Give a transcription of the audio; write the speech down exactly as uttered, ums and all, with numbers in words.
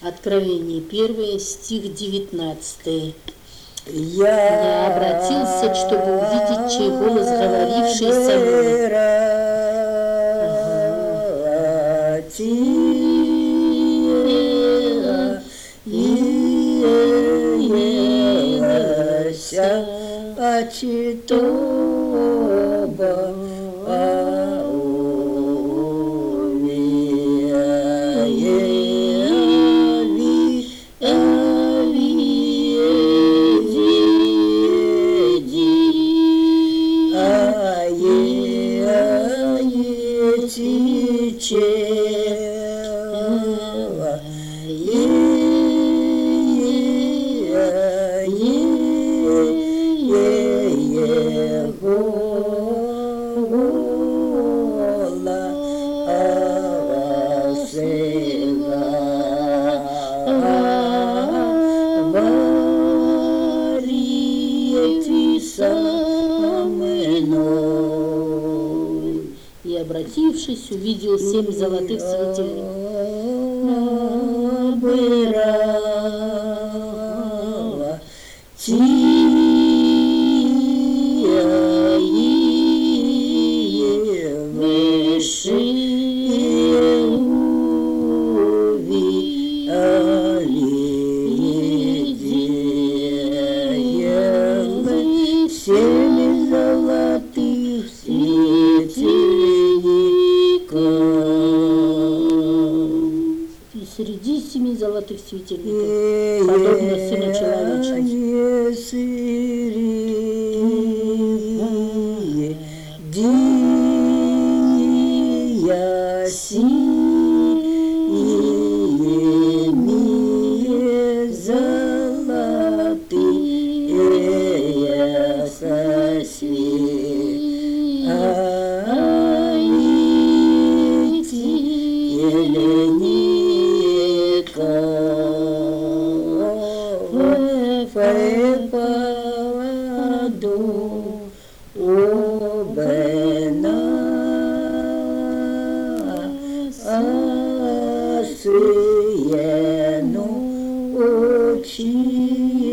Откровение первое, стих девятнадцатый. Я, Я обратился, чтобы увидеть, чей голос, говоривший со мной. И, обратившись, увидел семь золотых светильников. И среди семи золотых светильников, подобно Сыну Человечности.